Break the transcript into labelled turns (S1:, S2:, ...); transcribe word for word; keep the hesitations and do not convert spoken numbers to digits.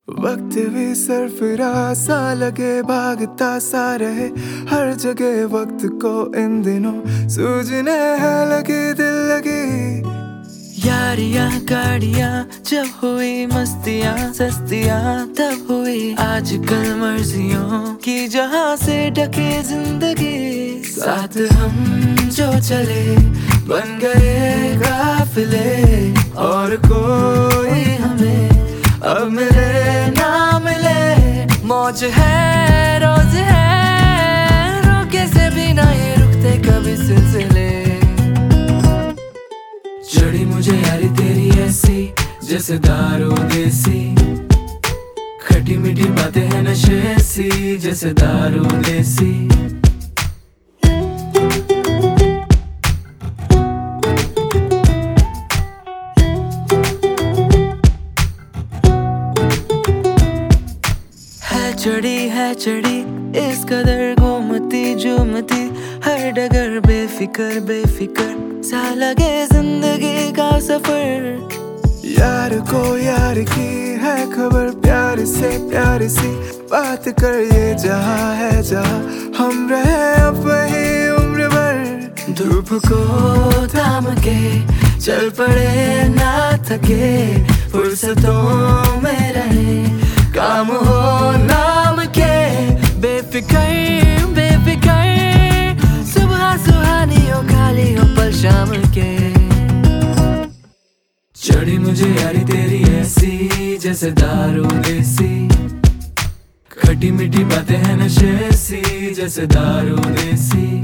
S1: वक्त भी सरफिरा सा लगे, भागता सा रहे हर जगह वक्त को इन दिनों सूझने है लगी दिल लगी।
S2: यारियां गाड़ियां जब हुई, मस्तियां सस्तियां तब हुई, आजकल मर्जियों की जहां से ढके जिंदगी। साथ हम जो चले बन गए काफिले, और कोई हमें अब मिले ना मिले। मौज है रोज है, रोके से भी ना ये रुकते कभी सिलसिले। चढ़ी मुझे यारी तेरी ऐसी जैसे दारू देसी, खटी मीठी बातें हैं नशे ऐसी जैसे दारू देसी। चढ़ी है चढ़ी इस कदर घूमती झूमती, हर डगर बेफिकर बेफिकर सा लगे जिंदगी का सफर।
S1: यार को यार की है खबर, प्यार से प्यार सी बात कर, ये जहाँ है जहाँ हम रहे अब वही उम्र भर।
S2: धूप को थाम के चल पड़े ना थके, फुर्सतों में रहे काम हो नाम के। बेफिकर बेफिकर सुबह सुहानी हो खाली हो पल शाम के। चढ़ी मुझे यारी तेरी ऐसी जैसे दारू देसी, खटी मीठी बातें हैं नशे ऐसी जैसे दारू देसी।